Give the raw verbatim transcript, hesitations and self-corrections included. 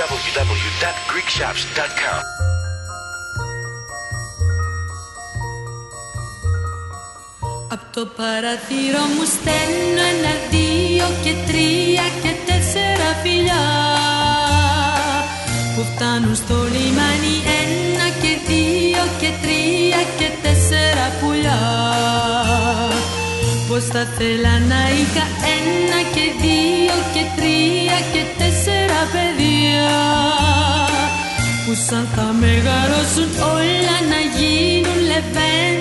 double-u double-u double-u dot greek shops dot com. Απ' το παραθύρο μου στέλνω ένα, δύο και τρία και τέσσερα φιλιά που φτάνουν στο λιμάνι. Ένα και δύο και τρία και τέσσερα πουλιά. Πως θα θέλα να είχα ένα και δύο και τρία και τέσσερα παιδιά που σαν θα μεγαλώσουν όλα να γίνουν λεβέντα